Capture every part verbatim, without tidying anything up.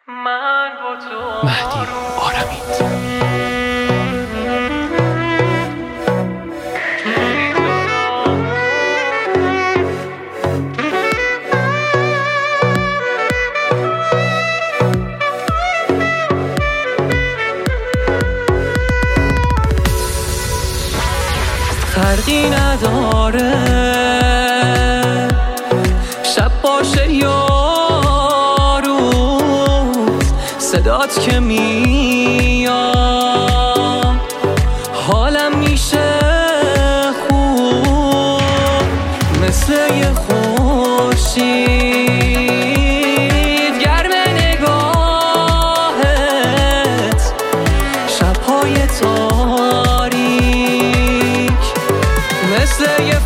من با تو مهدی آرمید. فرقی نداره شب باشه یا روز، صدات که میاد حالم میشه خوب، مثل یه خورشید گرم نگاهت، شبهای تاریک مثل یه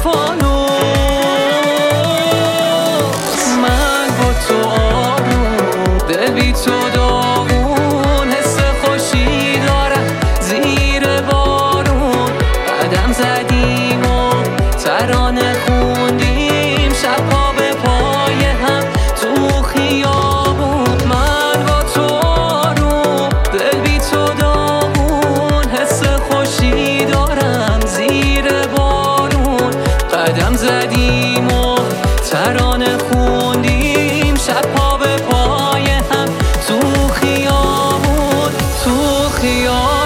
فانوس. من با تو آروم، دل بی تو داغون، حس خوشی دارم زیر بارون. قدم زدیم و ترانه خوندیم، شبها به پای هم تو خیابون. من با تو آروم، دل بی تو داغون، حس خوشی دارم زیر بارون. قدم زدیم و ترانه خوندیم، شبها به پای هم تو خیابون، تو خیابون.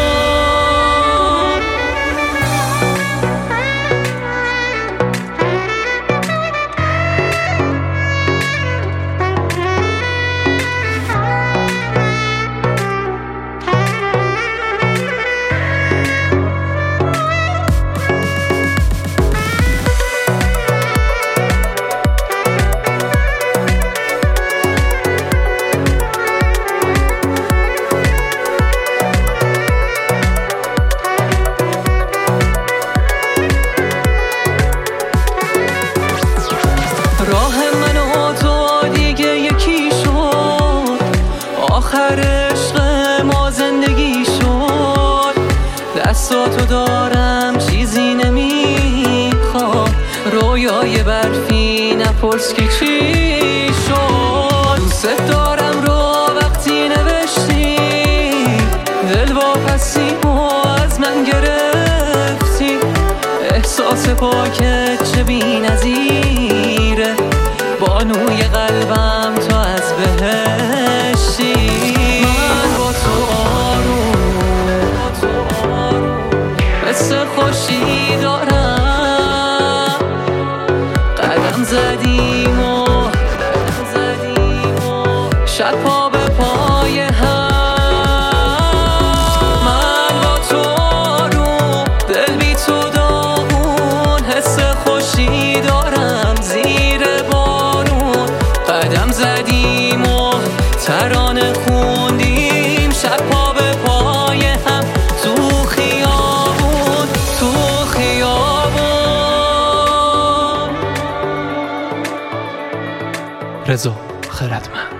راه من و تو دیگه یکی شد، آخر عشق ما زندگی شد. دستاتو دارم چیزی نمیخواد، رویای برفی نپرس که چی شد. دوست دارم رو وقتی نوشتی، دل واپسی و از من گرفتی. احساس پاکت چه بی نظیره، بانوی قلبم تو از بهشتی. من با تو آروم، حس خوشی دارم. قدم زدیم و شبها به پای هم. من با تو آروم، دل بی تو داغون، حس خوشی دارم زیر بارون. قدم زدیم و ترانه خوندیم، شبها به پای هم تو خیابون، تو خیابون. رضا خردمند.